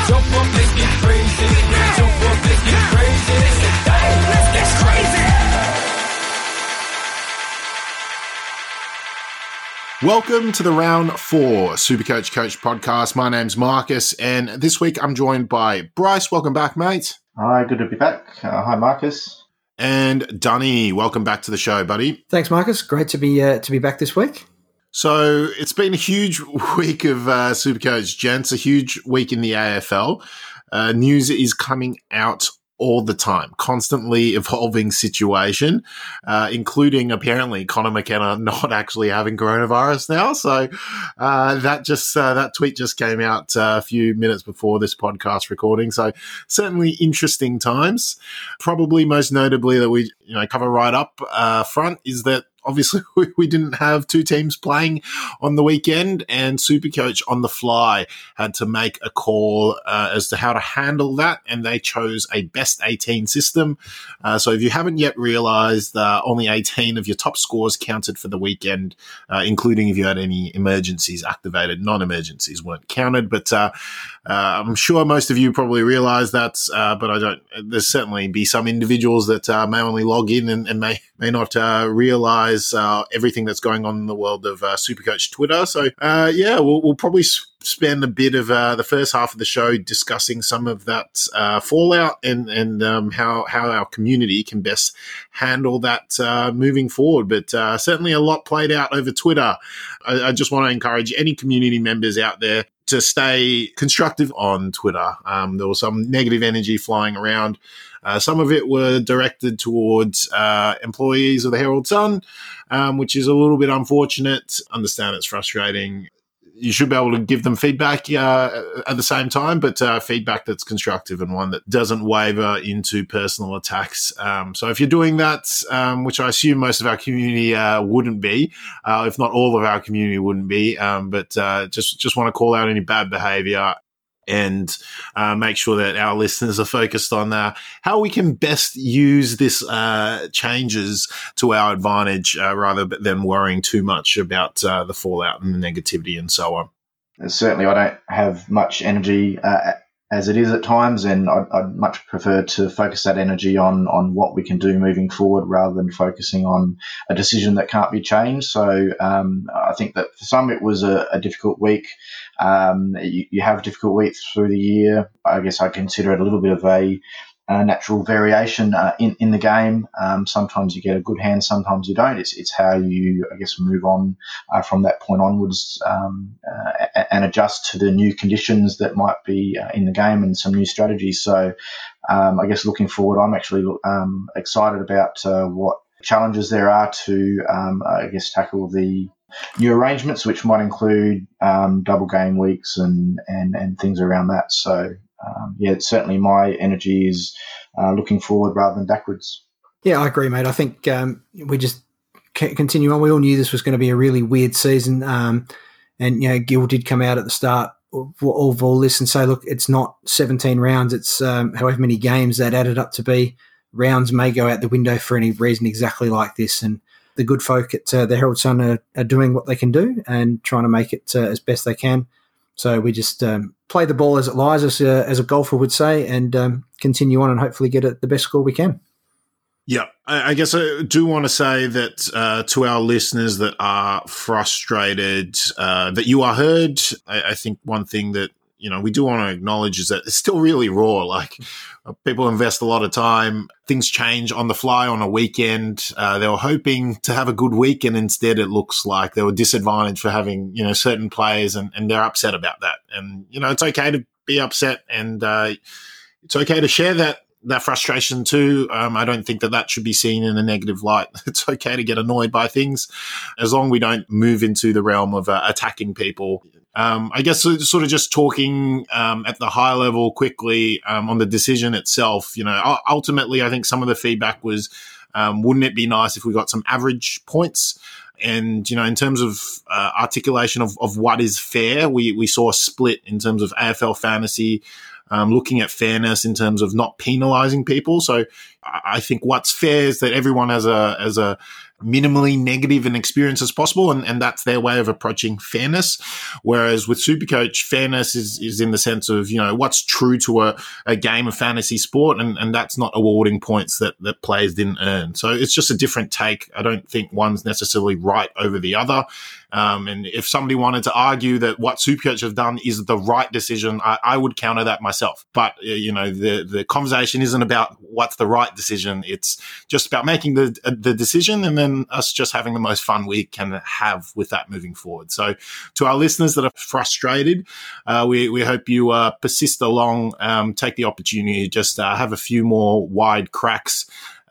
Jump up, let's get crazy. Jump up, let's get crazy. Hey, let's get crazy. Welcome to the Round 4 Supercoach Coach podcast. My name's Marcus, and this week I'm joined by Bryce. Welcome back, mate. Hi, good to be back. Hi, Marcus. And Dunny. Welcome back to the show, buddy. Thanks, Marcus. Great to be back this week. So it's been a huge week of Supercoach, gents, a huge week in the AFL. News is coming out all the time, constantly evolving situation, including apparently Connor McKenna not actually having coronavirus now. So that tweet just came out a few minutes before this podcast recording. So certainly interesting times. Probably most notably that we cover right up front is that obviously we didn't have two teams playing on the weekend, and Supercoach on the fly had to make a call as to how to handle that, and they chose a best 18 system. So if you haven't yet realised, only 18 of your top scores counted for the weekend, including if you had any emergencies activated. Non-emergencies weren't counted, but I'm sure most of you probably realise that, but I don't. There's certainly be some individuals that may only log in and may not realise everything that's going on in the world of Supercoach Twitter. So, we'll probably spend a bit of the first half of the show discussing some of that fallout and how our community can best handle that moving forward. But certainly a lot played out over Twitter. I just want to encourage any community members out there to stay constructive on Twitter. There was some negative energy flying around. Some of it were directed towards employees of the Herald Sun, which is a little bit unfortunate. Understand it's frustrating. You should be able to give them feedback at the same time, but feedback that's constructive and one that doesn't waver into personal attacks. So if you're doing that, which I assume most of our community wouldn't be, if not all of our community wouldn't be, but just want to call out any bad behaviour and make sure that our listeners are focused on how we can best use this changes to our advantage rather than worrying too much about the fallout and the negativity and so on. Certainly, I don't have much energy as it is at times, and I'd much prefer to focus that energy on what we can do moving forward rather than focusing on a decision that can't be changed. So I think that for some it was a difficult week. You have difficult weeks through the year. I guess I consider it a little bit of a natural variation in the game. Sometimes you get a good hand, sometimes you don't. It's how you, I guess, move on from that point onwards and adjust to the new conditions that might be in the game and some new strategies. So I guess looking forward, I'm actually excited about what challenges there are to, I guess, tackle the new arrangements, which might include double game weeks and things around that. So certainly my energy is looking forward rather than backwards. Yeah, I agree, mate. I think we just continue on. We all knew this was going to be a really weird season, and Gil did come out at the start of all this and say, look, it's not 17 rounds, it's however many games that added up to be. Rounds may go out the window for any reason exactly like this, and the good folk at the Herald Sun are doing what they can do and trying to make it as best they can. So we just play the ball as it lies, as a golfer would say, and continue on and hopefully get the best score we can. Yeah, I guess I do want to say that to our listeners that are frustrated that you are heard. I think one thing that we do want to acknowledge is that it's still really raw. Like, people invest a lot of time. Things change on the fly on a weekend. They were hoping to have a good week, and instead it looks like they were disadvantaged for having, certain players, and they're upset about that. And, it's okay to be upset, and it's okay to share that frustration too. I don't think that should be seen in a negative light. It's okay to get annoyed by things as long as we don't move into the realm of attacking people. I guess sort of just talking at the high level quickly on the decision itself, ultimately I think some of the feedback was, wouldn't it be nice if we got some average points? And, in terms of articulation of what is fair, we saw a split in terms of AFL fantasy. looking at fairness in terms of not penalising people. So I think what's fair is that everyone has a minimally negative an experience as possible, and that's their way of approaching fairness. Whereas with Supercoach, fairness is in the sense of, what's true to a game of fantasy sport, and that's not awarding points that players didn't earn. So it's just a different take. I don't think one's necessarily right over the other. And if somebody wanted to argue that what Supercoach have done is the right decision, I would counter that myself. But, the conversation isn't about what's the right decision. It's just about making the decision, and then us just having the most fun we can have with that moving forward. So to our listeners that are frustrated, we hope you persist along, take the opportunity to just have a few more wide cracks.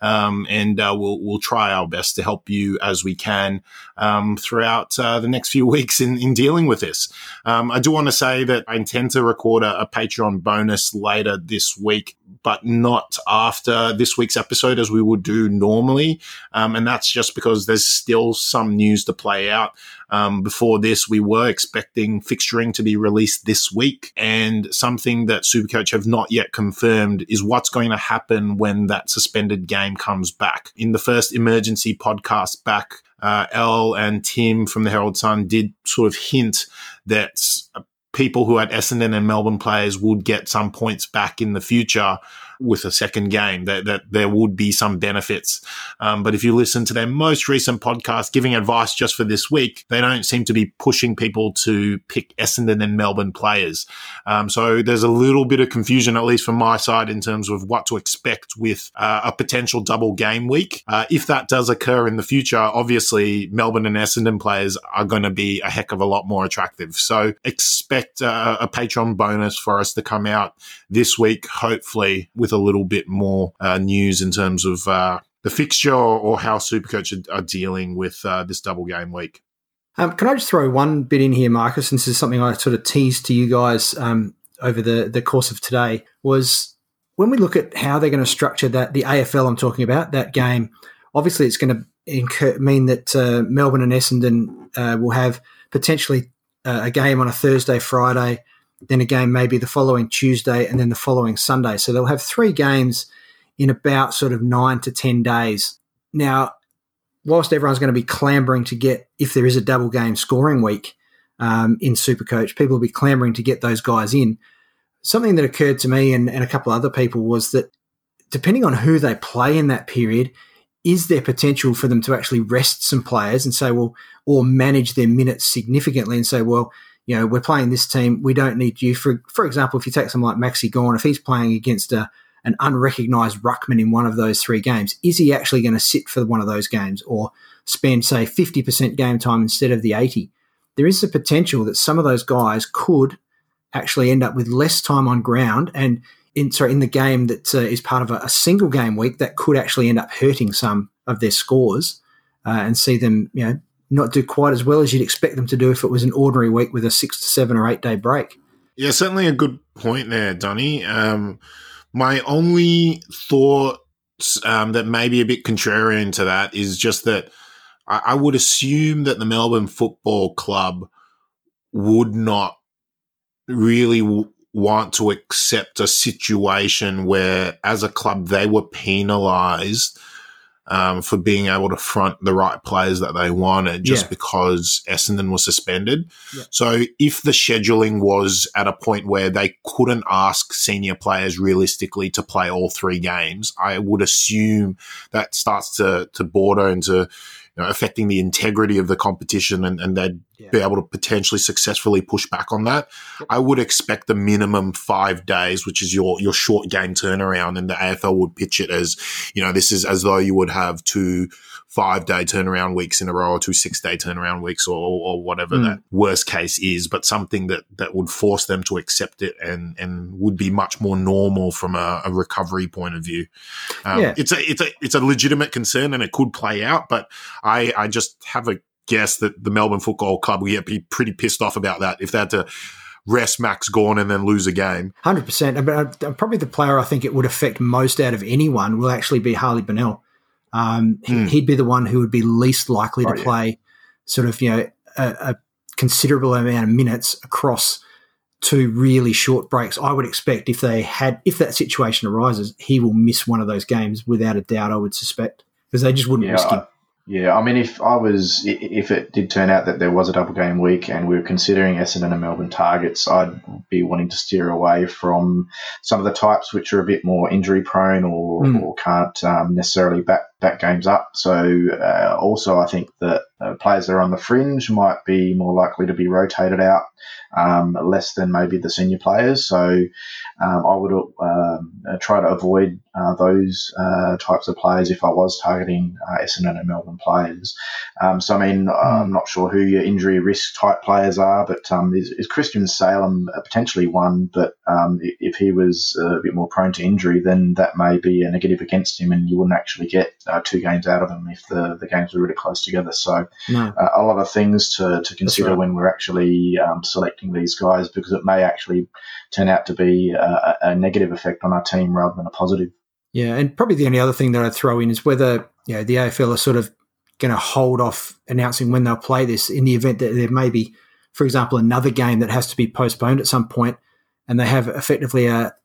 And we'll try our best to help you as we can throughout the next few weeks in dealing with this. I do want to say that I intend to record a Patreon bonus later this week, but not after this week's episode as we would do normally. And that's just because there's still some news to play out. Before this, we were expecting fixturing to be released this week, and something that Supercoach have not yet confirmed is what's going to happen when that suspended game comes back. In the first emergency podcast back, Elle and Tim from the Herald Sun did sort of hint that people who had Essendon and Melbourne players would get some points back in the future with a second game, that there would be some benefits. But if you listen to their most recent podcast giving advice just for this week, they don't seem to be pushing people to pick Essendon and Melbourne players. So there's a little bit of confusion, at least from my side, in terms of what to expect with a potential double game week. If that does occur in the future, obviously Melbourne and Essendon players are going to be a heck of a lot more attractive. So expect a Patreon bonus for us to come out this week, hopefully with a little bit more news in terms of the fixture or how Supercoach are dealing with this double game week. Can I just throw one bit in here, Marcus? And this is something I sort of teased to you guys over the course of today, was when we look at how they're going to structure that, the AFL I'm talking about, that game, obviously it's going to mean that Melbourne and Essendon will have potentially a game on a Thursday, Friday, then a game maybe the following Tuesday, and then the following Sunday. So they'll have 3 games in about sort of 9 to 10 days. Now, whilst everyone's going to be clambering to get, if there is a double game scoring week in Supercoach, people will be clambering to get those guys in. Something that occurred to me and a couple other people was that depending on who they play in that period, is there potential for them to actually rest some players and say, well, or manage their minutes significantly and say, well, we're playing this team, we don't need you. For example, if you take someone like Maxi Gawn, if he's playing against an unrecognised ruckman in one of those 3 games, is he actually going to sit for one of those games or spend, say, 50% game time instead of the 80? There is the potential that some of those guys could actually end up with less time on ground, and in the game that is part of a single game week, that could actually end up hurting some of their scores and see them, not do quite as well as you'd expect them to do if it was an ordinary week with a 6 to 7 or 8 day break. Yeah, certainly a good point there, Donny. My only thought that may be a bit contrarian to that is just that I would assume that the Melbourne Football Club would not really want to accept a situation where, as a club, they were penalised for being able to front the right players that they wanted just because Essendon was suspended. Yeah. So if the scheduling was at a point where they couldn't ask senior players realistically to play all 3 games, I would assume that starts to border into affecting the integrity of the competition, and they'd be able to potentially successfully push back on that. Yep. I would expect the minimum 5 days, which is your short game turnaround, and the AFL would pitch it as, this is as though you would have 2 5-day turnaround weeks in a row or 2 6-day turnaround weeks or whatever that worst case is, but something that would force them to accept it and would be much more normal from a recovery point of view. It's a legitimate concern and it could play out, but I just have a guess that the Melbourne Football Club will be pretty pissed off about that if they had to rest Max Gawn and then lose a game. 100%. But probably the player I think it would affect most out of anyone will actually be Harley Bennell. He'd be the one who would be least likely to play sort of, a considerable amount of minutes across 2 really short breaks. I would expect if that situation arises, he will miss one of those games without a doubt, I would suspect, because they just wouldn't risk him. Yeah, I mean, if it did turn out that there was a double game week and we were considering Essendon and Melbourne targets, I'd be wanting to steer away from some of the types which are a bit more injury prone or can't necessarily back games up. So also I think that players that are on the fringe might be more likely to be rotated out, less than maybe the senior players. So I would try to avoid those types of players if I was targeting Essendon and Melbourne players. So, I mean, I'm not sure who your injury risk type players are, but is Christian Salem potentially one? But if he was a bit more prone to injury, then that may be a negative against him, and you wouldn't actually get 2 games out of him if the games were really close together. So a lot of things to consider when we're actually selecting these guys, because it may actually turn out to be a negative effect on our team rather than a positive. Yeah, and probably the only other thing that I'd throw in is whether the AFL are sort of going to hold off announcing when they'll play this in the event that there may be, for example, another game that has to be postponed at some point, and they have effectively a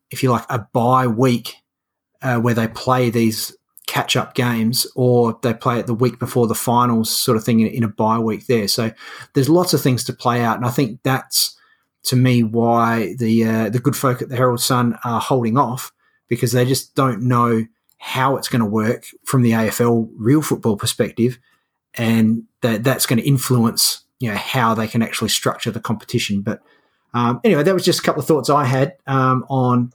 bye week where they play these catch-up games, or they play it the week before the finals sort of thing in a bye week there. So there's lots of things to play out, and I think that's, to me, why the good folk at the Herald Sun are holding off, because they just don't know how it's going to work from the AFL real football perspective, and that's going to influence how they can actually structure the competition. But anyway, that was just a couple of thoughts I had on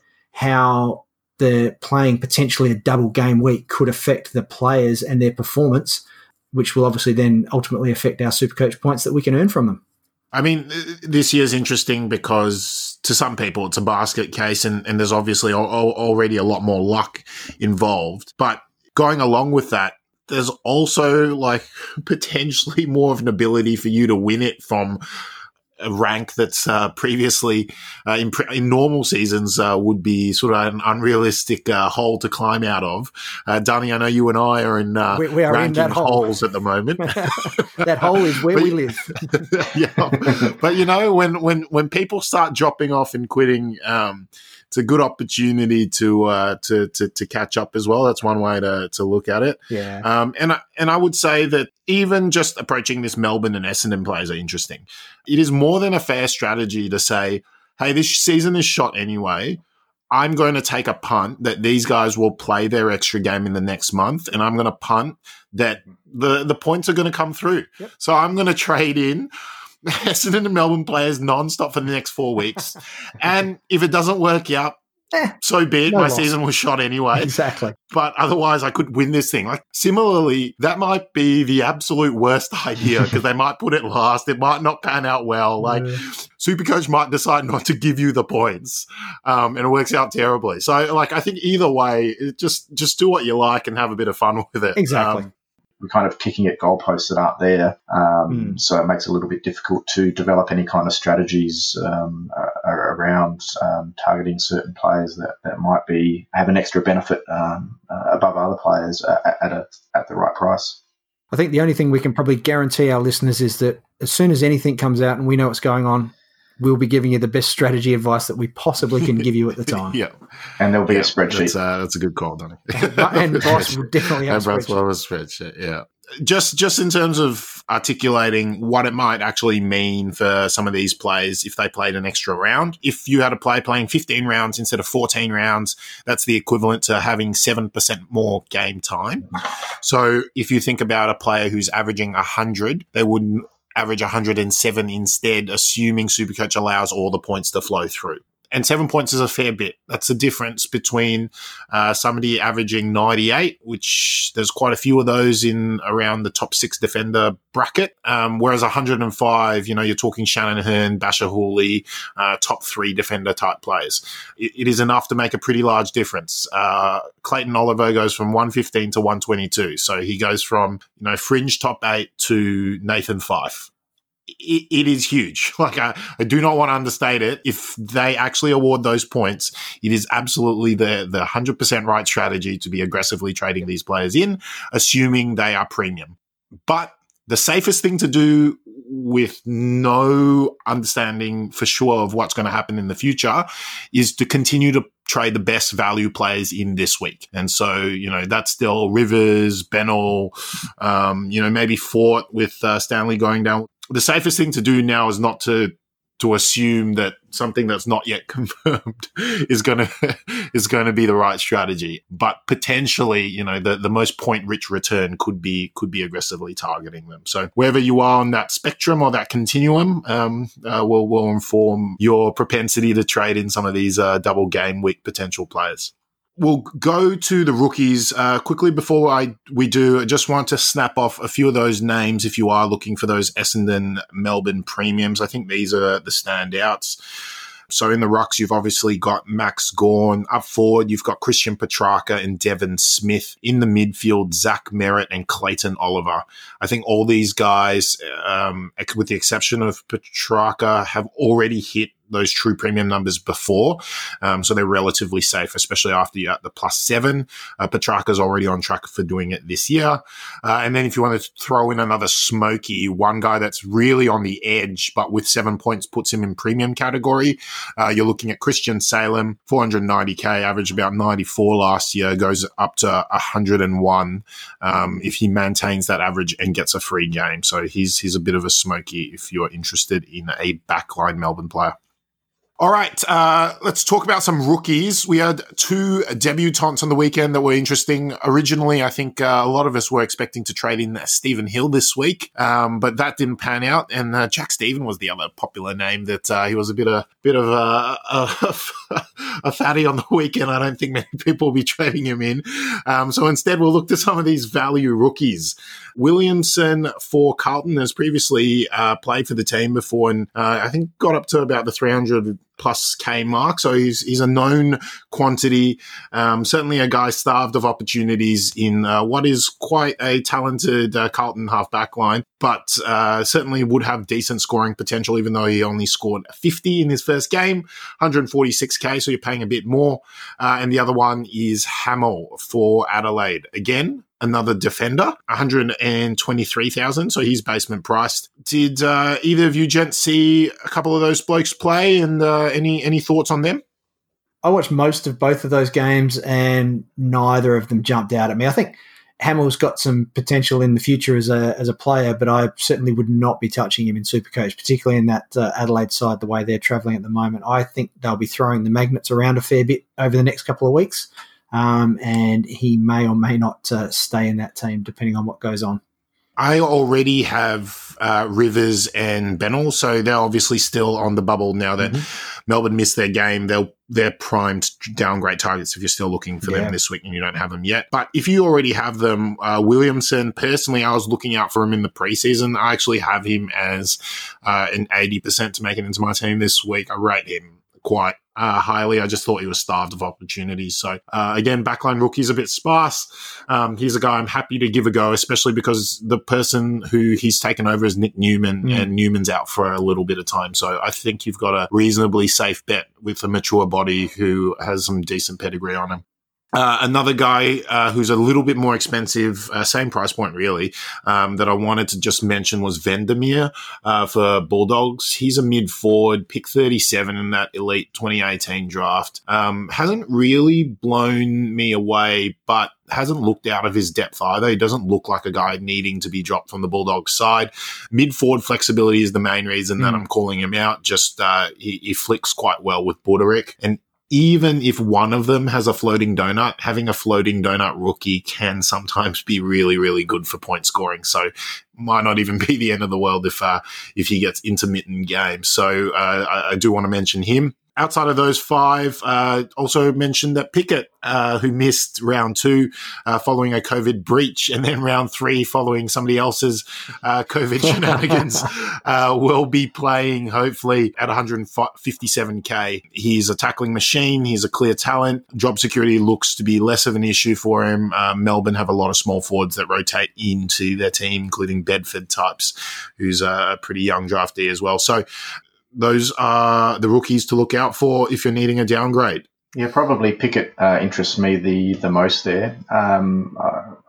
how the playing potentially a double game week could affect the players and their performance, which will obviously then ultimately affect our Supercoach points that we can earn from them. I mean, this year's interesting because to some people it's a basket case, and there's obviously already a lot more luck involved. But going along with that, there's also potentially more of an ability for you to win it from a rank that's previously in normal seasons would be sort of an unrealistic hole to climb out of. Danny, I know you and I are in we are ranking in that holes at the moment. That hole is where we live. Yeah, but when people start dropping off and quitting, it's a good opportunity to catch up as well. That's one way to look at it. Yeah. And I would say that even just approaching this Melbourne and Essendon players are interesting. It is more than a fair strategy to say, hey, this season is shot anyway. I'm going to take a punt that these guys will play their extra game in the next month, and I'm going to punt that the points are going to come through. Yep. So I'm going to trade in Essendon and Melbourne players nonstop for the next 4 weeks. And if it doesn't work out, so be it. My season was shot anyway. Exactly. But otherwise, I could win this thing. Similarly, that might be the absolute worst idea because they might put it last. It might not pan out well. Supercoach might decide not to give you the points, and it works out terribly. So, I think either way, just do what you like and have a bit of fun with it. Exactly. We're kind of kicking at goalposts that aren't there, so it makes it a little bit difficult to develop any kind of strategies around targeting certain players that might have an extra benefit above other players at the right price. I think the only thing we can probably guarantee our listeners is that as soon as anything comes out and we know what's going on, we'll be giving you the best strategy advice that we possibly can give you at the time. Yeah. And there'll be a spreadsheet. That's a good call, Donny. And Bryce will definitely have a spreadsheet. Yeah. Just in terms of articulating what it might actually mean for some of these players if they played an extra round. If you had a player playing 15 rounds instead of 14 rounds, that's the equivalent to having 7% more game time. So if you think about a player who's averaging 100, they would average 107 instead, assuming Supercoach allows all the points to flow through. And 7 points is a fair bit. That's the difference between somebody averaging 98, which there's quite a few of those in around the top 6 defender bracket, whereas 105, you're talking Shannon Hearn, Basher Hooley, top 3 defender type players. It is enough to make a pretty large difference. Clayton Oliver goes from 115 to 122. So he goes from, fringe top 8 to Nathan Fyfe. It is huge. I do not want to understate it. If they actually award those points, it is absolutely the 100% right strategy to be aggressively trading these players in, assuming they are premium. But the safest thing to do with no understanding for sure of what's going to happen in the future is to continue to trade the best value players in this week. And so, that's still Rivers, Bennell, maybe Fort with Stanley going down. The safest thing to do now is not to assume that something that's not yet confirmed is going to be the right strategy. But potentially, the most point-rich return could be aggressively targeting them. So wherever you are on that spectrum or that continuum, will inform your propensity to trade in some of these double game week potential players. We'll go to the rookies quickly before we do. I just want to snap off a few of those names if you are looking for those Essendon Melbourne premiums. I think these are the standouts. So in the rucks, you've obviously got Max Gawn. Up forward, you've got Christian Petrarca and Devon Smith. In the midfield, Zach Merritt and Clayton Oliver. I think all these guys, with the exception of Petrarca, have already hit those true premium numbers before. So they're relatively safe, especially after you're at the +7. Petrarca's already on track for doing it this year. And then if you want to throw in another smoky, one guy that's really on the edge, but with 7 points puts him in premium category, you're looking at Christian Salem, 490k, averaged about 94 last year, goes up to 101 if he maintains that average and gets a free game. So he's a bit of a smoky if you're interested in a backline Melbourne player. All right, let's talk about some rookies. We had 2 debutants on the weekend that were interesting. Originally, I think a lot of us were expecting to trade in Stephen Hill this week, but that didn't pan out. And Jack Stephen was the other popular name that he was a bit of a fatty on the weekend. I don't think many people will be trading him in. So instead, we'll look to some of these value rookies. Williamson for Carlton has previously played for the team before, and I think got up to about the 300 plus K mark. So he's a known quantity, certainly a guy starved of opportunities in what is quite a talented Carlton half-back line, but certainly would have decent scoring potential, even though he only scored 50 in his first game, 146K, so you're paying a bit more. And the other one is Hamill for Adelaide. Again, another defender, 123,000, so he's basement priced. Did either of you gents see a couple of those blokes play, and any thoughts on them? I watched most of both of those games, and neither of them jumped out at me. I think Hamill's got some potential in the future as a player, but I certainly would not be touching him in Supercoach, particularly in that Adelaide side, the way they're travelling at the moment. I think they'll be throwing the magnets around a fair bit over the next couple of weeks. And he may or may not stay in that team, depending on what goes on. I already have Rivers and Bennell, so they're obviously still on the bubble now that Melbourne missed their game. They're primed downgrade targets if you're still looking for them this week and you don't have them yet. But if you already have them, Williamson, personally, I was looking out for him in the preseason. I actually have him as an 80% to make it into my team this week. I rate him quite highly. I just thought he was starved of opportunities. So again, backline rookie's a bit sparse. He's a guy I'm happy to give a go, especially because the person who he's taken over is Nick Newman, and Newman's out for a little bit of time. So I think you've got a reasonably safe bet with a mature body who has some decent pedigree on him. Another guy who's a little bit more expensive, same price point really, that I wanted to just mention was Vandermeer for Bulldogs. He's a mid-forward, pick 37 in that Elite 2018 draft. Hasn't really blown me away, but hasn't looked out of his depth either. He doesn't look like a guy needing to be dropped from the Bulldogs side. Mid-forward flexibility is the main reason that I'm calling him out. Just he flicks quite well with Buderick, and even if one of them has a floating donut, having a floating donut rookie can sometimes be really, really good for point scoring. So might not even be the end of the world if he gets intermittent games. So I do want to mention him. Outside of those 5, also mentioned that Pickett, who missed round 2 following a COVID breach, and then round 3 following somebody else's COVID shenanigans, will be playing hopefully at 157K. He's a tackling machine. He's a clear talent. Job security looks to be less of an issue for him. Melbourne have a lot of small forwards that rotate into their team, including Bedford types, who's a pretty young draftee as well. So those are the rookies to look out for if you're needing a downgrade. Yeah, probably Pickett interests me the most there.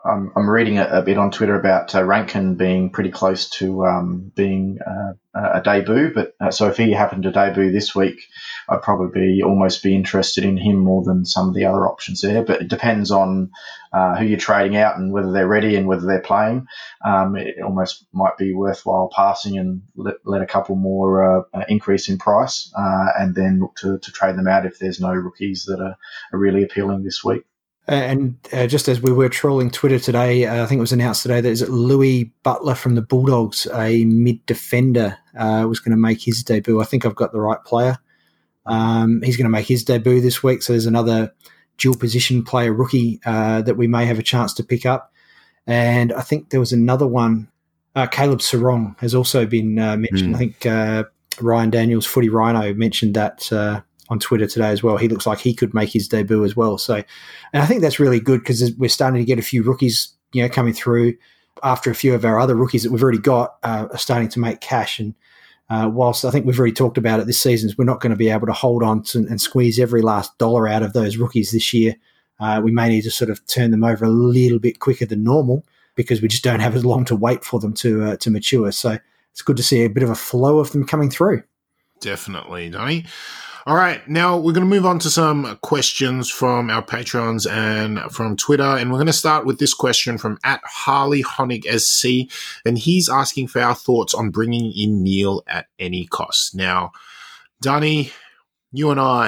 I'm reading a bit on Twitter about Rankin being pretty close to being a debut. But so if he happened to debut this week, I'd probably almost be interested in him more than some of the other options there. But it depends on who you're trading out and whether they're ready and whether they're playing. It almost might be worthwhile passing and let a couple more increase in price and then look to trade them out if there's no rookies that are really appealing this week. And just as we were trolling Twitter today, I think it was announced today that Louis Butler from the Bulldogs, a mid-defender, was going to make his debut. I think I've got the right player. He's going to make his debut this week, so there's another dual position player rookie that we may have a chance to pick up. And I think there was another one. Caleb Sarong has also been mentioned. I think Ryan Daniels, Footy Rhino, mentioned that on Twitter today as well. He looks like he could make his debut as well. So, and I think that's really good because we're starting to get a few rookies, coming through after a few of our other rookies that we've already got are starting to make cash. And whilst I think we've already talked about it this season, we're not going to be able to hold on to and squeeze every last dollar out of those rookies this year. We may need to sort of turn them over a little bit quicker than normal because we just don't have as long to wait for them to mature. So it's good to see a bit of a flow of them coming through. Definitely, Donnie. All right, now we're going to move on to some questions from our Patrons and from Twitter, and we're going to start with this question from @HarleyHonigSC, and he's asking for our thoughts on bringing in Neale at any cost. Now, Donnie, you and I,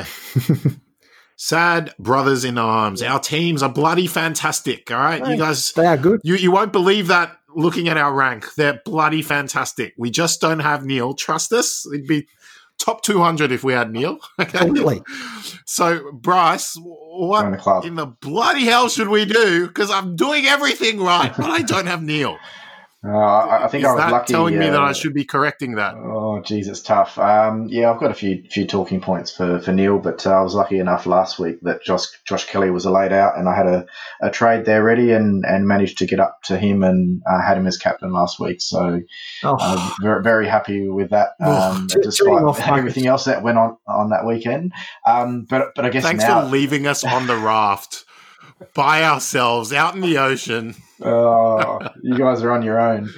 sad brothers in arms. Our teams are bloody fantastic, all right? You guys, they are good. You won't believe that looking at our rank. They're bloody fantastic. We just don't have Neale. Trust us, it'd be top 200 if we had Neale. Okay? Totally. So, Bryce, what in the bloody hell should we do? Because I'm doing everything right, but I don't have Neale. I think I was lucky. Telling me that I should be correcting that. Oh, geez, it's tough. Yeah, I've got a few talking points for Neale, but I was lucky enough last week that Josh Kelly was laid out, and I had a trade there ready and managed to get up to him and had him as captain last week. So very, very happy with that, despite everything else that went on that weekend. But I guess thanks for leaving us on the raft by ourselves out in the ocean. Oh, you guys are on your own.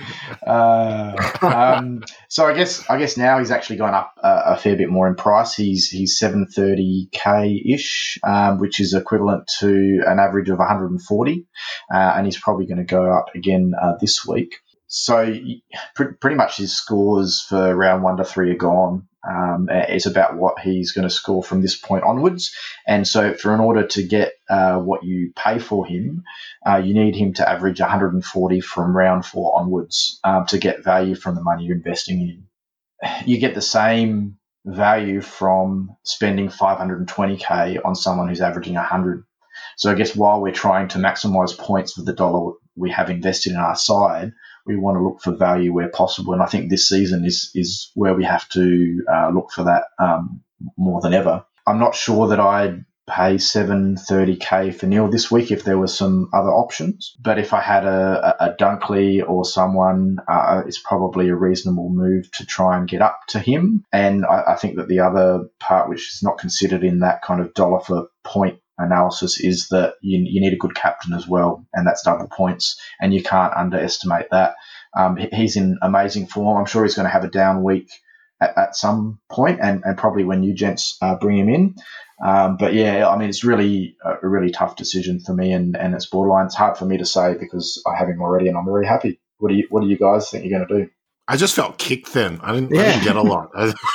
So I guess now he's actually gone up a fair bit more in price. He's 730k ish, which is equivalent to an average of 140, and he's probably going to go up again this week. So pretty much his scores for round 1 to 3 are gone. It's about what he's going to score from this point onwards. And so in order to get what you pay for him, you need him to average 140 from round 4 onwards to get value from the money you're investing in. You get the same value from spending 520k on someone who's averaging 100. So I guess while we're trying to maximize points for the dollar we have invested in our side, we want to look for value where possible. And I think this season is where we have to look for that more than ever. I'm not sure that I'd pay 730k for Neale this week if there were some other options. But if I had a Dunkley or someone, it's probably a reasonable move to try and get up to him. And I think that the other part, which is not considered in that kind of dollar for point analysis, is that you need a good captain as well, and that's double points, and you can't underestimate that. He's in amazing form. I'm sure he's going to have a down week at some point, and probably when you gents bring him in. But yeah, I mean, it's really a really tough decision for me, and it's borderline. It's hard for me to say because I have him already, and I'm very happy. What do you guys think you're going to do? I just felt kicked then. I didn't get a lot.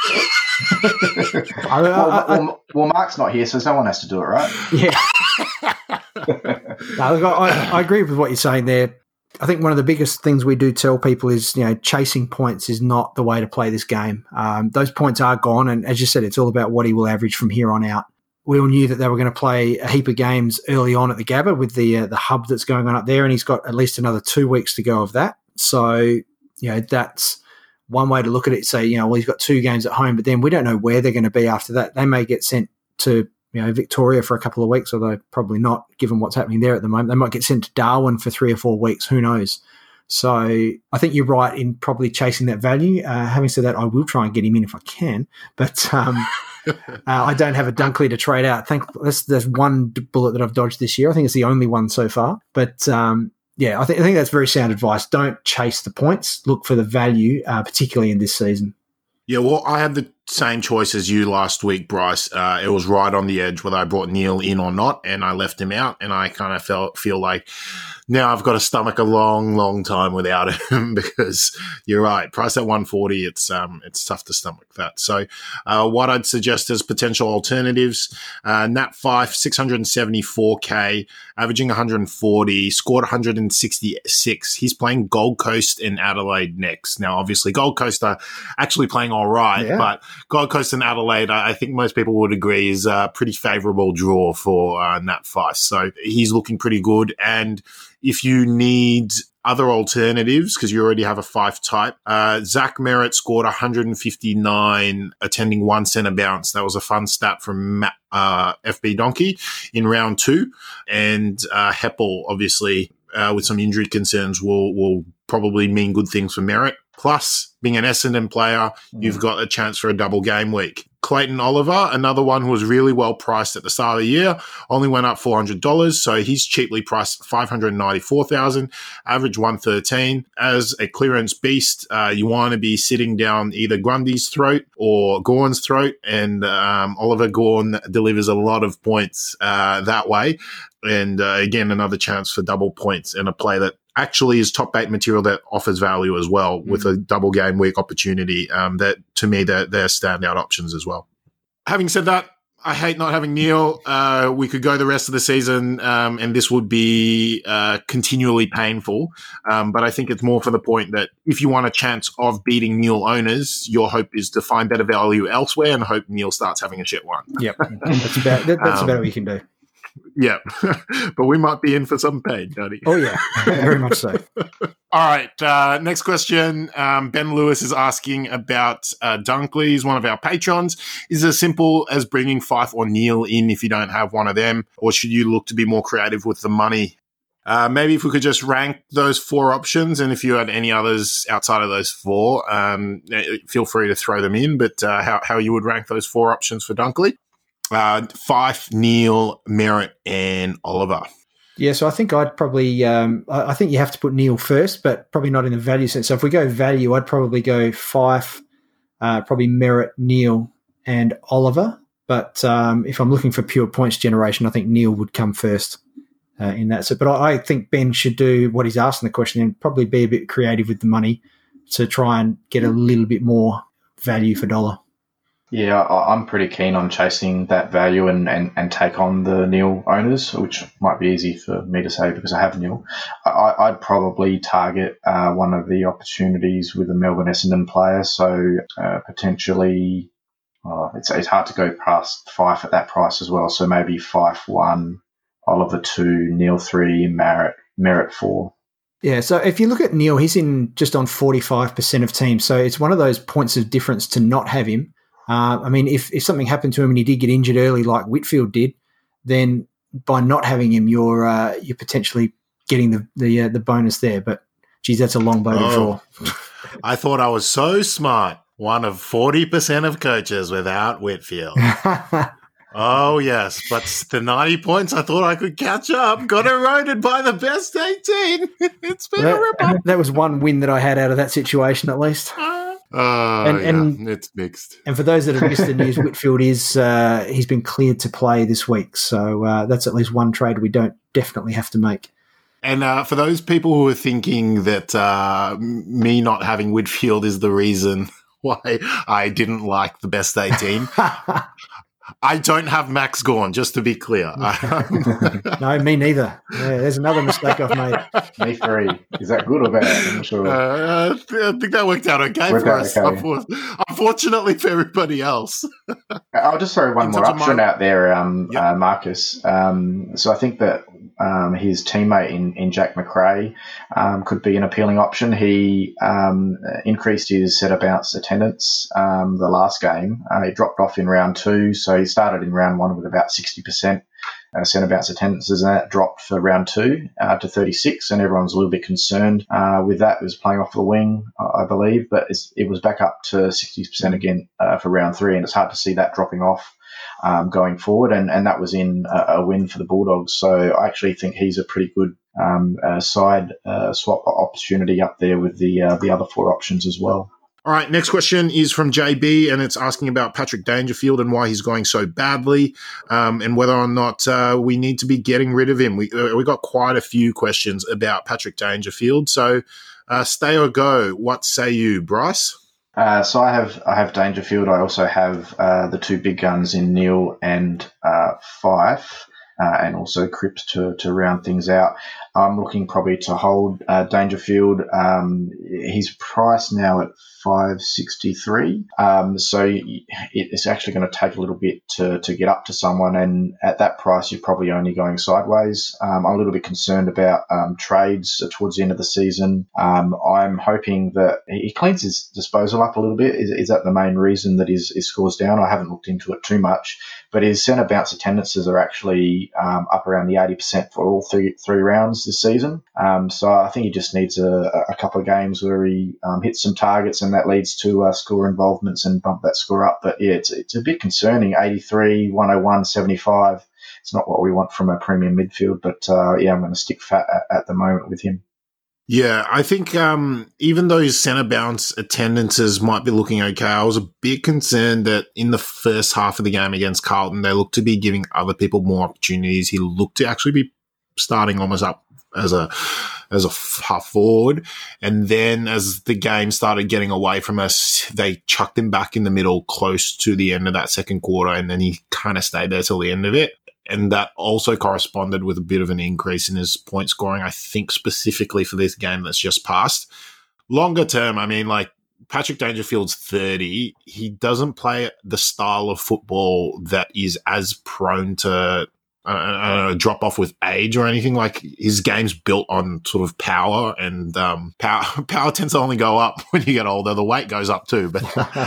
Well, Mark's not here, so someone has to do it, right? Yeah. I agree with what you're saying there. I think one of the biggest things we do tell people is, chasing points is not the way to play this game. Those points are gone, and as you said, it's all about what he will average from here on out. We all knew that they were going to play a heap of games early on at the Gabba with the hub that's going on up there, and he's got at least another 2 weeks to go of that. So, that's one way to look at it. Say, he's got 2 games at home, but then we don't know where they're going to be after that. They may get sent to Victoria for a couple of weeks, although probably not, given what's happening there at the moment. They might get sent to Darwin for 3 or 4 weeks. Who knows? So I think you're right in probably chasing that value. Having said that, I will try and get him in if I can, but I don't have a Dunkley to trade out. There's one bullet that I've dodged this year. I think it's the only one so far. But yeah, I think that's very sound advice. Don't chase the points. Look for the value, particularly in this season. Yeah, well, I had the same choice as you last week, Bryce. It was right on the edge whether I brought Neil in or not, and I left him out, and I kind of feel like now I've got to stomach a long, long time without him because you're right. Price at 140, it's tough to stomach that. So what I'd suggest as potential alternatives, Nat Fyfe, 674K, averaging 140, scored 166. He's playing Gold Coast and Adelaide next. Now, obviously, Gold Coast are actually playing all right, but Gold Coast and Adelaide, I think most people would agree, is a pretty favourable draw for Nat Fyfe. So he's looking pretty good. And if you need other alternatives, because you already have a Fyfe type, Zach Merritt scored 159, attending 1 centre bounce. That was a fun stat from Matt, FB Donkey in round 2. And Heppel, obviously, with some injury concerns, will probably mean good things for Merritt. Plus, being an Essendon player, you've got a chance for a double game week. Clayton Oliver, another one who was really well priced at the start of the year, only went up $400, so he's cheaply priced $594,000, average 113. As a clearance beast, you want to be sitting down either Grundy's throat or Gawn's throat, and Oliver Gawn delivers a lot of points that way. And again, another chance for double points and a play that actually is top 8 material that offers value as well with a double game week opportunity. That to me, they're standout options as well. Having said that, I hate not having Neil. We could go the rest of the season and this would be continually painful. But I think it's more for the point that if you want a chance of beating Neil owners, your hope is to find better value elsewhere and hope Neil starts having a shit one. Yep, that's about what you can do. Yeah, but we might be in for some pain, Johnny. Oh, yeah, very much so. All right, next question. Ben Lewis is asking about Dunkley. He's one of our patrons. Is it as simple as bringing Fyfe or Neil in if you don't have one of them, or should you look to be more creative with the money? Maybe if we could just rank those 4 options, and if you had any others outside of those 4, feel free to throw them in, but how you would rank those 4 options for Dunkley? Fyfe, Neil, Merritt, and Oliver. Yeah, so I think I'd probably I think you have to put Neil first, but probably not in the value sense. So if we go value, I'd probably go Fyfe, probably Merritt, Neil, and Oliver. But if I'm looking for pure points generation, I think Neil would come first in that. So, but I think Ben should do what he's asking the question and probably be a bit creative with the money to try and get a little bit more value for dollar. Yeah, I'm pretty keen on chasing that value and take on the Neil owners, which might be easy for me to say because I have Neil. I'd probably target one of the opportunities with a Melbourne Essendon player, so potentially it's hard to go past Fyfe at that price as well, so maybe Fyfe 1, Oliver 2, Neil 3, Merritt 4. Yeah, so if you look at Neil, he's in just on 45% of teams, so it's one of those points of difference to not have him. I mean, if something happened to him and he did get injured early like Whitfield did, then by not having him, you're potentially getting the bonus there. But, geez, that's a long bow to draw. I thought I was so smart. One of 40% of coaches without Whitfield. Oh, yes, but the 90 points, I thought I could catch up. Got eroded by the best 18. It's been a rip-up. That was one win that I had out of that situation at least. And it's mixed. And for those that have missed the news, Whitfield he's been cleared to play this week. So that's at least one trade we don't definitely have to make. And for those people who are thinking that me not having Whitfield is the reason why I didn't like the best 18, I don't have Max Gawn, just to be clear. No, me neither. Yeah, there's another mistake I've made. Me 3. Is that good or bad? I'm not sure. I think that worked out okay for us. Okay. Unfortunately for everybody else. I'll just throw one more option out there, Marcus. So I think that his teammate in Jack McRae could be an appealing option. He increased his centre bounce attendance the last game. He dropped off in round 2, so he started in round 1 with about 60% centre bounce attendances, and that dropped for round 2 to 36, and everyone was a little bit concerned with that. It was playing off the wing, I believe, but it was back up to 60% again for round 3, and it's hard to see that dropping off. going forward, and that was in a win for the Bulldogs. So I actually think he's a pretty good side swap opportunity up there with the other 4 options as well. All right, next question is from JB, and it's asking about Patrick Dangerfield and why he's going so badly, and whether or not we need to be getting rid of him. We got quite a few questions about Patrick Dangerfield. So stay or go, what say you, Bryce? So I have Dangerfield. I also have the 2 big guns in Neil and Fife, and also Cripps to round things out. I'm looking probably to hold Dangerfield. He's priced now at $5.63. So it's actually going to take a little bit to get up to someone, and at that price, you're probably only going sideways. I'm a little bit concerned about trades towards the end of the season. I'm hoping that he cleans his disposal up a little bit. Is that the main reason that his scores down? I haven't looked into it too much, but his centre bounce attendances are actually up around the 80% for all three rounds this season. So I think he just needs a couple of games where he hits some targets, and that leads to score involvements and bump that score up. But yeah, it's a bit concerning. 83, 101, 75. It's not what we want from a premium midfield, but I'm going to stick fat at the moment with him. Yeah, I think even though his centre bounce attendances might be looking okay, I was a bit concerned that in the first half of the game against Carlton, they looked to be giving other people more opportunities. He looked to actually be starting almost up as a half forward, and then as the game started getting away from us, they chucked him back in the middle close to the end of that second quarter, and then he kind of stayed there till the end of it. And that also corresponded with a bit of an increase in his point scoring, I think specifically for this game that's just passed. Longer term, I mean, like, Patrick Dangerfield's 30. He doesn't play the style of football that is as prone to drop off with age or anything. Like, his game's built on sort of power, and power tends to only go up when you get older. The weight goes up too, but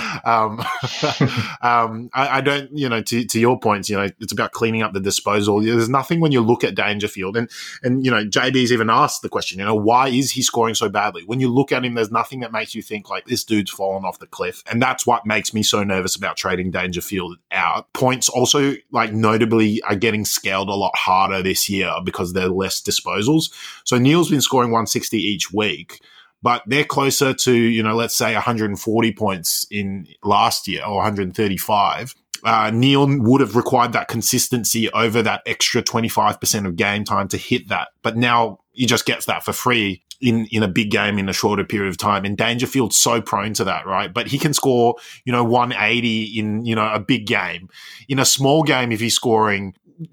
I don't, to your points, it's about cleaning up the disposal. There's nothing when you look at Dangerfield, and JB's even asked the question, why is he scoring so badly? When you look at him, there's nothing that makes you think like this dude's fallen off the cliff, and that's what makes me so nervous about trading Dangerfield out. Points also, like, notably are getting scaled a lot harder this year because there are less disposals. So Neil's been scoring 160 each week, but they're closer to, let's say 140 points in last year, or 135. Neil would have required that consistency over that extra 25% of game time to hit that. But now he just gets that for free in a big game in a shorter period of time. And Dangerfield's so prone to that, right? But he can score, 180 in, a big game. In a small game, if he's scoring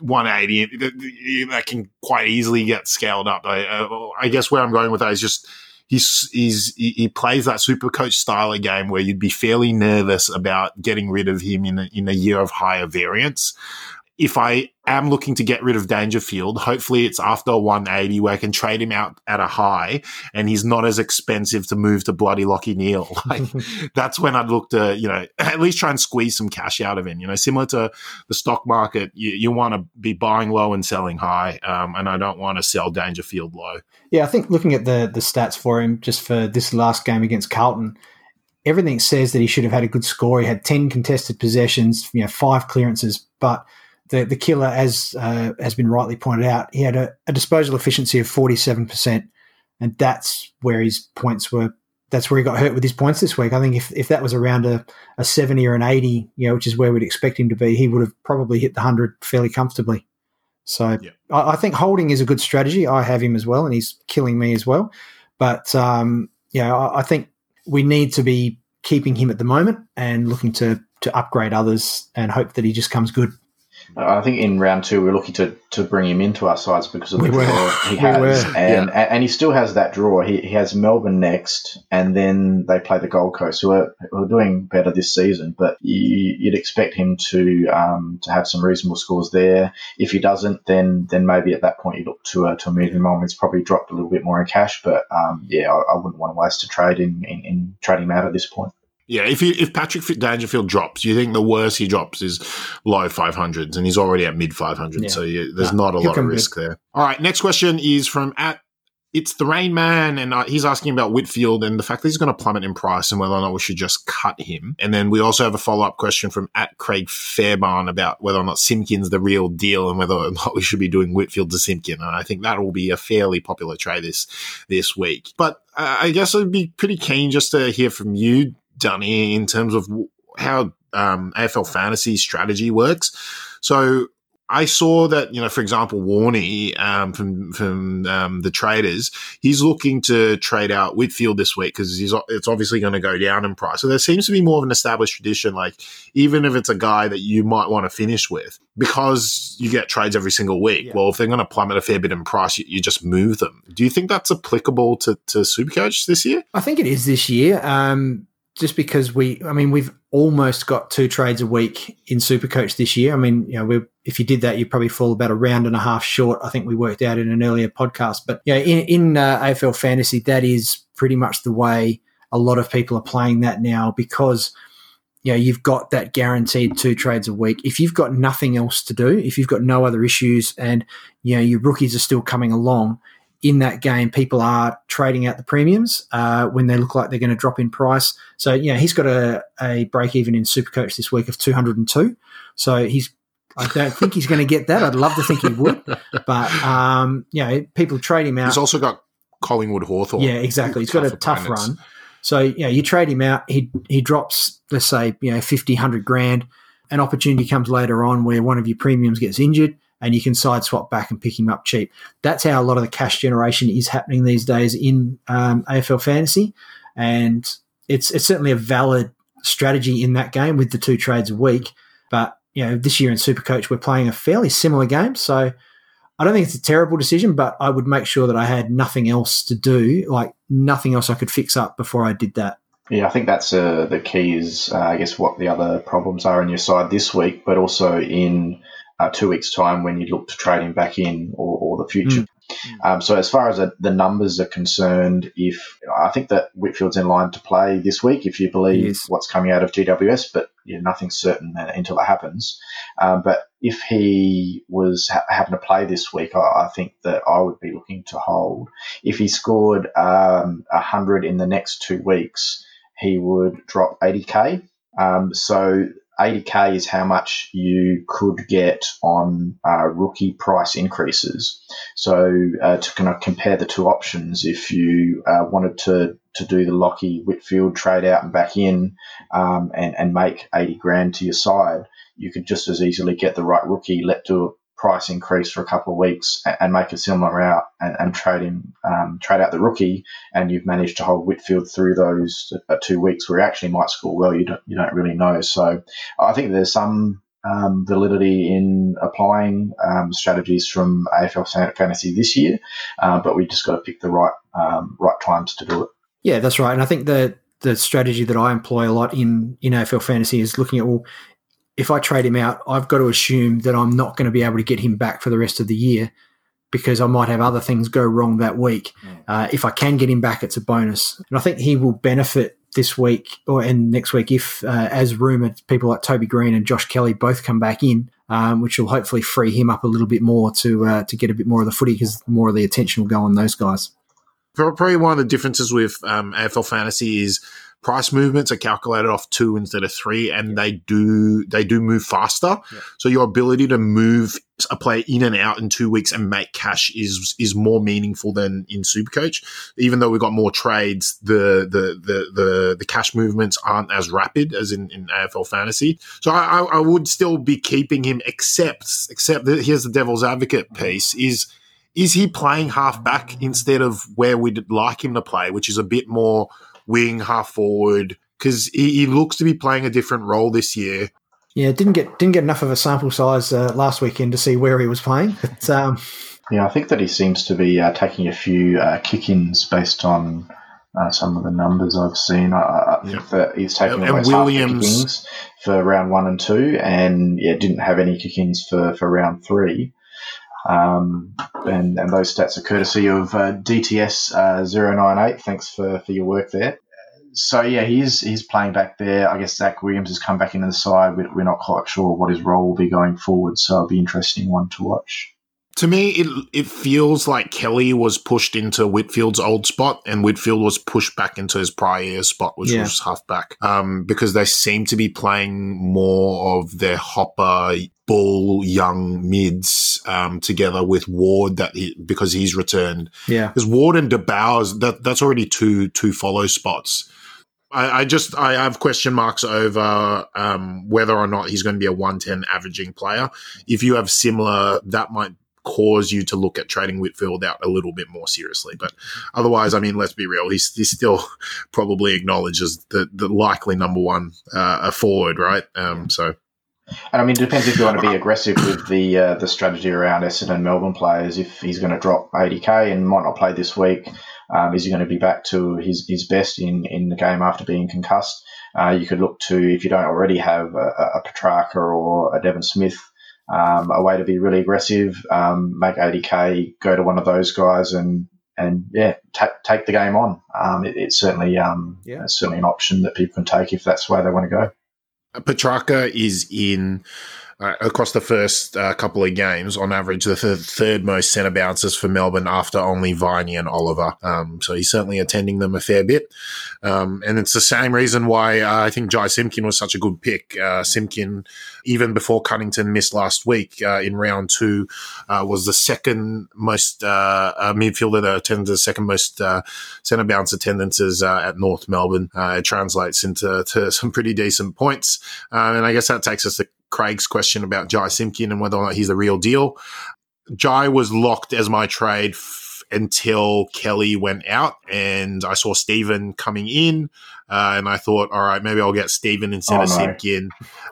180, that can quite easily get scaled up. I guess where I'm going with that is just he plays that super coach style of game where you'd be fairly nervous about getting rid of him in a year of higher variance. If I am looking to get rid of Dangerfield, hopefully it's after 180 where I can trade him out at a high and he's not as expensive to move to bloody Lachie Neale. Like, that's when I'd look to, at least try and squeeze some cash out of him. Similar to the stock market, you want to be buying low and selling high, and I don't want to sell Dangerfield low. Yeah, I think looking at the stats for him just for this last game against Carlton, everything says that he should have had a good score. He had 10 contested possessions, 5 clearances, but the killer, as has been rightly pointed out, he had a disposal efficiency of 47%, and that's where his points were. That's where he got hurt with his points this week. I think if that was around a 70 or an 80, which is where we'd expect him to be, he would have probably hit the 100 fairly comfortably. So yeah. I think holding is a good strategy. I have him as well, and he's killing me as well. But I think we need to be keeping him at the moment and looking to upgrade others and hope that he just comes good. I think in round 2 we're looking to bring him into our sides because of the draw he has, and he still has that draw. He has Melbourne next, and then they play the Gold Coast, who are doing better this season. But you'd expect him to have some reasonable scores there. If he doesn't, then maybe at that point you look to move him on. It's probably dropped a little bit more in cash, but I wouldn't want to waste a trade in trading him out at this point. Yeah, if Patrick Dangerfield drops, do you think the worst he drops is low 500s, and he's already at mid 500s, so there's not a lot of risk there. All right, next question is from it's the Rain Man, and he's asking about Whitfield and the fact that he's going to plummet in price and whether or not we should just cut him. And then we also have a follow-up question from @Craig Fairbairn about whether or not Simpkin's the real deal and whether or not we should be doing Whitfield to Simpkin. And I think that will be a fairly popular trade this week. But I guess I'd be pretty keen just to hear from you, Dunny, in terms of how AFL fantasy strategy works. So I saw that, for example, Warney from the traders, he's looking to trade out Whitfield this week because it's obviously going to go down in price. So there seems to be more of an established tradition, like even if it's a guy that you might want to finish with, because you get trades every single week. Yeah. Well, if they're going to plummet a fair bit in price, you just move them. Do you think that's applicable to Supercoach this year? I think it is this year. Just because we've almost got 2 trades a week in Supercoach this year. I mean, if you did that, you'd probably fall about a round and a half short. I think we worked out in an earlier podcast. But in AFL Fantasy, that is pretty much the way a lot of people are playing that now because you've got that guaranteed 2 trades a week. If you've got nothing else to do, if you've got no other issues, and your rookies are still coming along. In that game, people are trading out the premiums when they look like they're going to drop in price. So, he's got a break even in Supercoach this week of 202. So I don't think he's going to get that. I'd love to think he would. But, people trade him out. He's also got Collingwood Hawthorn. Yeah, exactly. He's got a tough run. So, you trade him out. He drops, let's say, 50, 100 grand. An opportunity comes later on where one of your premiums gets injured, and you can side swap back and pick him up cheap. That's how a lot of the cash generation is happening these days in AFL Fantasy, and it's certainly a valid strategy in that game with the 2 trades a week. But this year in Supercoach, we're playing a fairly similar game, so I don't think it's a terrible decision. But I would make sure that I had nothing else to do, like nothing else I could fix up before I did that. Yeah, I think that's the key is, I guess, what the other problems are in your side this week, but also in 2 weeks' time when you look to trade him back in or the future. So as far as the numbers are concerned, I think that Whitfield's in line to play this week if you believe what's coming out of GWS, but nothing's certain until it happens. But if he was having to play this week, I think that I would be looking to hold. If he scored 100 in the next 2 weeks, he would drop 80K. So 80K is how much you could get on rookie price increases. So to kind of compare the 2 options, if you wanted to do the Lockie Whitfield trade out and back in and make 80 grand to your side, you could just as easily get the right rookie, let do a price increase for a couple of weeks and make a similar out and trade out the rookie, and you've managed to hold Whitfield through those 2 weeks where he actually might score well. You don't really know. So I think there's some validity in applying strategies from AFL Fantasy this year, but we just got to pick the right times to do it. Yeah, that's right. And I think the strategy that I employ a lot in AFL Fantasy is looking at, well, if I trade him out, I've got to assume that I'm not going to be able to get him back for the rest of the year because I might have other things go wrong that week. If I can get him back, it's a bonus. And I think he will benefit this week and next week if, as rumoured, people like Toby Green and Josh Kelly both come back in, which will hopefully free him up a little bit more to get a bit more of the footy because more of the attention will go on those guys. Probably one of the differences with AFL Fantasy is price movements are calculated off 2 instead of 3, and they do move faster. Yeah. So your ability to move a player in and out in 2 weeks and make cash is more meaningful than in Supercoach. Even though we've got more trades, the cash movements aren't as rapid as in AFL Fantasy. So I would still be keeping him, except that here's the devil's advocate piece is he playing half back instead of where we'd like him to play, which is a bit more wing, half forward, because he looks to be playing a different role this year. Yeah, didn't get enough of a sample size last weekend to see where he was playing. But, I think that he seems to be taking a few kick-ins based on some of the numbers I've seen. I think that he's taken almost half the kick-ins for round 1 and 2, and didn't have any kick-ins for round 3. And those stats are courtesy of DTS 098. Thanks for your work there. So he's playing back there. I guess Zach Williams has come back into the side. We're not quite sure what his role will be going forward, so it'll be an interesting one to watch. To me, it feels like Kelly was pushed into Whitfield's old spot and Whitfield was pushed back into his prior year's spot, which was halfback, because they seem to be playing more of their hopper, bull, young mids together with Ward because he's returned. Yeah. Because Ward and DeBowers, that's already two follow spots. I have question marks over whether or not he's going to be a 110 averaging player. If you have similar, that might cause you to look at trading Whitfield out a little bit more seriously. But otherwise, I mean, let's be real. He's still probably acknowledges the likely number one forward, right? So. And I mean, it depends if you want to be aggressive with the strategy around Essendon and Melbourne players. If he's going to drop 80k and might not play this week, is he going to be back to his best in the game after being concussed? You could look to, if you don't already have a Petrarca or a Devon Smith, a way to be really aggressive, make 80k, go to one of those guys and take the game on. It's certainly certainly an option that people can take if that's the way they want to go. Petrarca is in across the first couple of games, on average, the third most centre bounces for Melbourne after only Viney and Oliver. So he's certainly attending them a fair bit. And it's the same reason why I think Jai Simpkin was such a good pick. Simpkin, even before Cunnington missed last week in round 2, was the second most midfielder that attended the second most centre bounce attendances at North Melbourne. It translates into some pretty decent points. And I guess that takes us to Craig's question about Jai Simpkin and whether or not he's the real deal. Jai was locked as my trade until Kelly went out, and I saw Stephen coming in, and I thought, all right, maybe I'll get Stephen instead of Simpkin.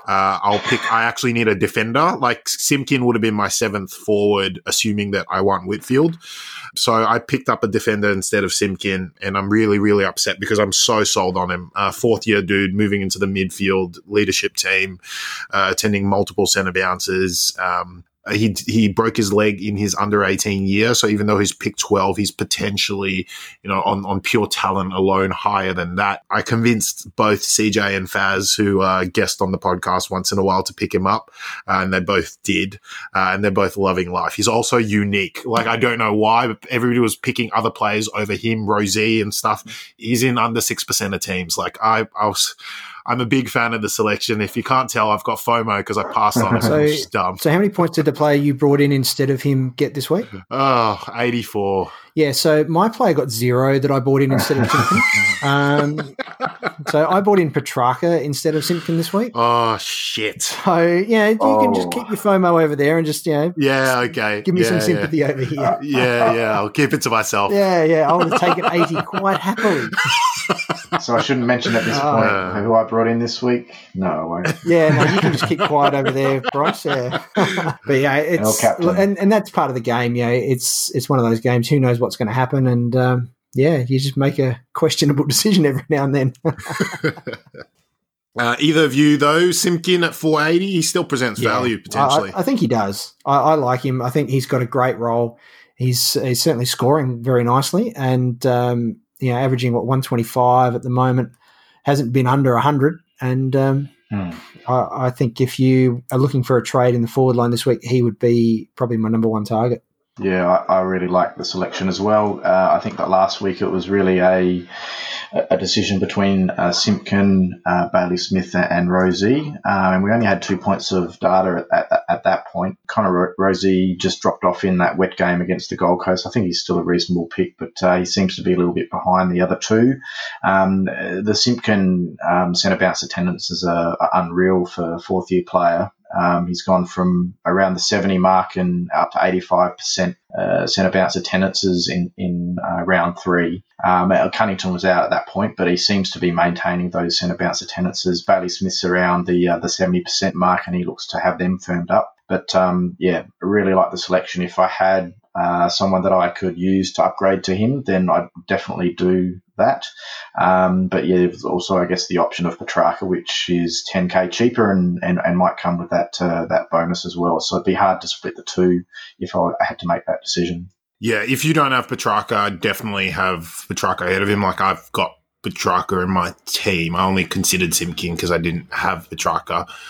I actually need a defender. Like, Simpkin would have been my 7th forward, assuming that I want Whitfield. So I picked up a defender instead of Simpkin, and I'm really, really upset because I'm so sold on him. 4th-year dude moving into the midfield leadership team, attending multiple centre bounces. He broke his leg in his under 18 year. So even though he's picked 12, he's potentially, on pure talent alone higher than that. I convinced both CJ and Faz, who guest on the podcast once in a while, to pick him up. And they both did. And they're both loving life. He's also unique. Like, I don't know why, but everybody was picking other players over him, Rosie and stuff. He's in under 6% of teams. Like, I'm a big fan of the selection. If you can't tell, I've got FOMO because I passed on him. Which is dumb. So how many points did the player you brought in instead of him get this week? 84. Yeah, so my player got 0 that I bought in instead of Simpkin. So I bought in Petrarca instead of Simpkin this week. Oh, shit. So, yeah, you can just keep your FOMO over there and just, Yeah, okay. give me some sympathy over here. Yeah, I'll keep it to myself. Yeah, I would have taken 80 quite happily. So I shouldn't mention at this point who I brought in this week? No, I won't. Yeah, no, you can just keep quiet over there, Bryce. Yeah. But, yeah, it's and that's part of the game. Yeah, it's one of those games. Who knows what's going to happen? And, you just make a questionable decision every now and then. Either of you, though, Simpkin at 480, he still presents value potentially. I think he does. I like him. I think he's got a great role. He's certainly scoring very nicely and, averaging 125 at the moment, hasn't been under 100. And I think if you are looking for a trade in the forward line this week, he would be probably my number one target. Yeah, I really like the selection as well. I think that last week it was really a decision between Simpkin, Bailey Smith and Rosie. And we only had 2 points of data at that point. Connor Rosie just dropped off in that wet game against the Gold Coast. I think he's still a reasonable pick, but he seems to be a little bit behind the other two. The Simpkin centre bounce attendances are unreal for a 4th-year player. He's gone from around the 70 mark and up to 85% centre bounce attendances in round 3. Cunnington was out at that point, but he seems to be maintaining those centre bounce attendances. Bailey Smith's around the 70% mark, and he looks to have them firmed up. But I really like the selection. If I had someone that I could use to upgrade to him, then I'd definitely do that. But yeah, there's also, I guess, the option of Petrarca, which is 10k cheaper and might come with that bonus as well. So it'd be hard to split the two if I had to make that decision. Yeah, if you don't have Petrarca, I'd definitely have Petrarca ahead of him. Like, I've got Petrarca in my team. I only considered Simpkin because I didn't have Petrarca.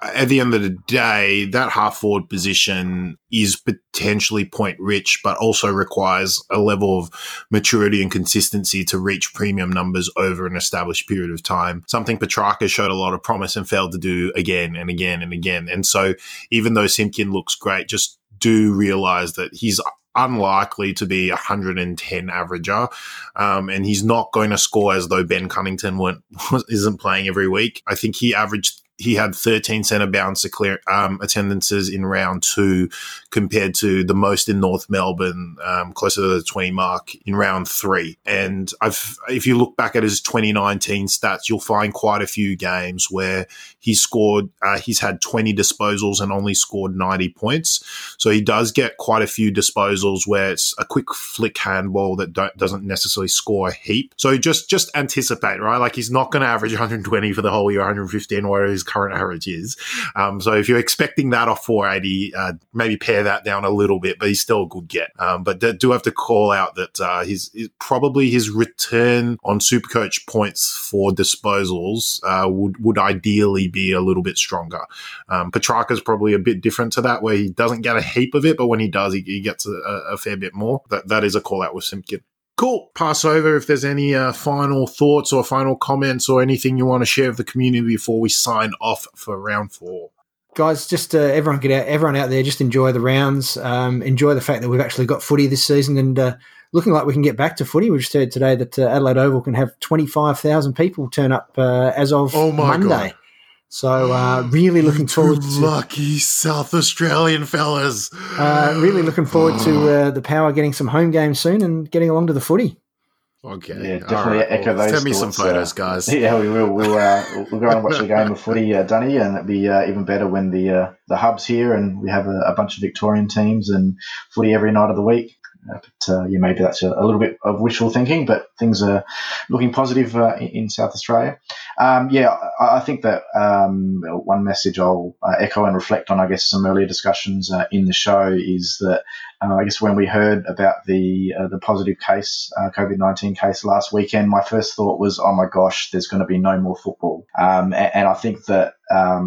at the end of the day, that half forward position is potentially point rich, but also requires a level of maturity and consistency to reach premium numbers over an established period of time. Something Petrarca showed a lot of promise and failed to do again and again and again. And so even though Simpkin looks great, just do realize that he's unlikely to be 110 averager, and he's not going to score as though Ben Cunnington isn't playing every week. I think he had 13 centre bounce attendances in round 2 compared to the most in North Melbourne, closer to the 20 mark in round 3. And if you look back at his 2019 stats, you'll find quite a few games where he's had 20 disposals and only scored 90 points. So he does get quite a few disposals where it's a quick flick handball that doesn't necessarily score a heap. So just anticipate, right? Like, he's not going to average 120 for the whole year, 115, whatever his current average is. So if you're expecting that off 480, maybe pare that down a little bit, but he's still a good get. But do have to call out that his return on Supercoach points for disposals would ideally be a little bit stronger. Petrarca's probably a bit different to that, where he doesn't get a heap of it, but when he does, he gets a fair bit more. That is a call out with Simpkin. Cool. Pass over if there's any final thoughts or final comments or anything you want to share with the community before we sign off for round 4. Guys, just everyone out there, just enjoy the rounds. Enjoy the fact that we've actually got footy this season, and looking like we can get back to footy. We just heard today that Adelaide Oval can have 25,000 people turn up as of Monday. God. So really looking forward to lucky South Australian fellas. Really looking forward to the Power getting some home games soon and getting along to the footy. Okay, yeah, definitely echo those. Send me some photos, guys. Yeah, we will. We'll go and watch the game of footy, Dunny, and it'll be even better when the hub's here and we have a bunch of Victorian teams and footy every night of the week. But maybe that's a little bit of wishful thinking, but things are looking positive in South Australia. I think that one message I'll echo and reflect on, I guess, some earlier discussions in the show is that I guess when we heard about the positive case, COVID-19 case last weekend, my first thought was, oh my gosh, there's going to be no more football. And I think that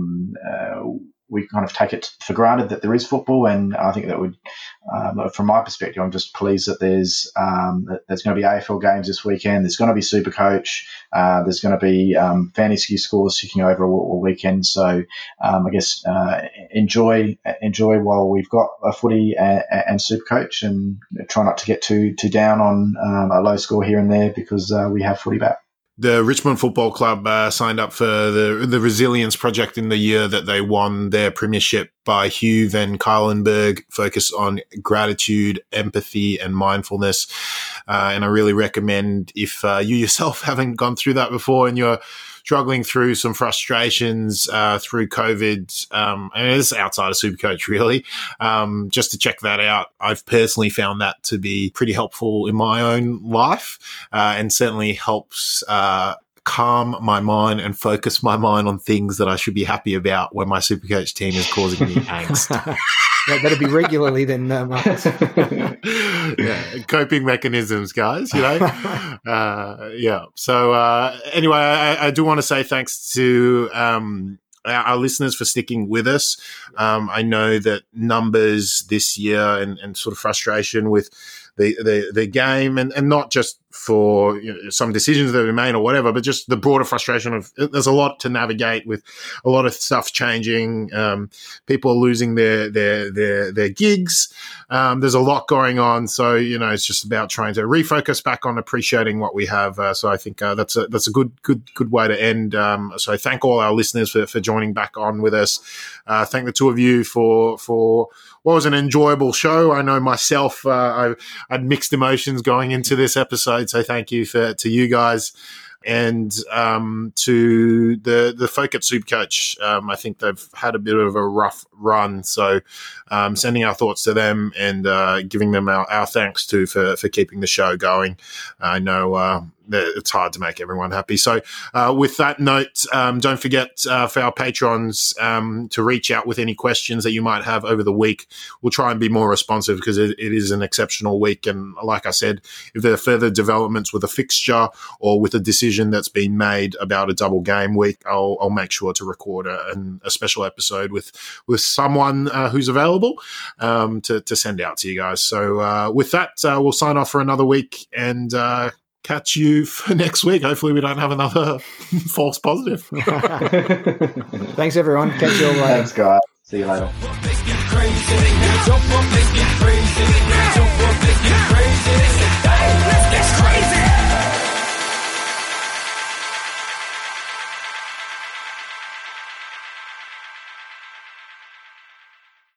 we kind of take it for granted that there is football, and I think that would, from my perspective, I'm just pleased that there's going to be AFL games this weekend. There's going to be Supercoach. There's going to be fantasy scores ticking over all weekend. So I guess enjoy while we've got a footy and Supercoach, and try not to get too down on a low score here and there because we have footy back. The Richmond Football Club signed up for the Resilience Project in the year that they won their premiership by Hugh Van Cuylenberg, focus on gratitude, empathy, and mindfulness. And I really recommend, if you yourself haven't gone through that before and you're struggling through some frustrations through COVID, and it's outside of Supercoach really, just to check that out. I've personally found that to be pretty helpful in my own life, and certainly helps calm my mind and focus my mind on things that I should be happy about when my Supercoach team is causing me angst. That'd be regularly then, Marcus. Yeah, coping mechanisms, guys, you know. Yeah. So anyway, I do want to say thanks to our listeners for sticking with us. I know that numbers this year and sort of frustration with the game, and not just for some decisions that we made or whatever, but just the broader frustration of there's a lot to navigate with a lot of stuff changing. People are losing their gigs. There's a lot going on, so it's just about trying to refocus back on appreciating what we have. So I think that's a good way to end. So I thank all our listeners for joining back on with us. Thank the two of you for what was an enjoyable show. I know myself, I had mixed emotions going into this episode, so thank you to you guys. And to the folk at Supercoach, I think they've had a bit of a rough run, so sending our thoughts to them and giving them our thanks too for keeping the show going. I know it's hard to make everyone happy. So with that note, don't forget for our patrons to reach out with any questions that you might have over the week. We'll try and be more responsive because it is an exceptional week. And like I said, if there are further developments with a fixture or with a decision decision that's been made about a double game week, I'll make sure to record a special episode with someone who's available to send out to you guys. So with that, we'll sign off for another week and catch you for next week. Hopefully we don't have another false positive. Thanks, everyone. Catch you all later. Thanks, guys. See you later. Jump up, let's get crazy. Jump up, let's get crazy. Jump up, let's get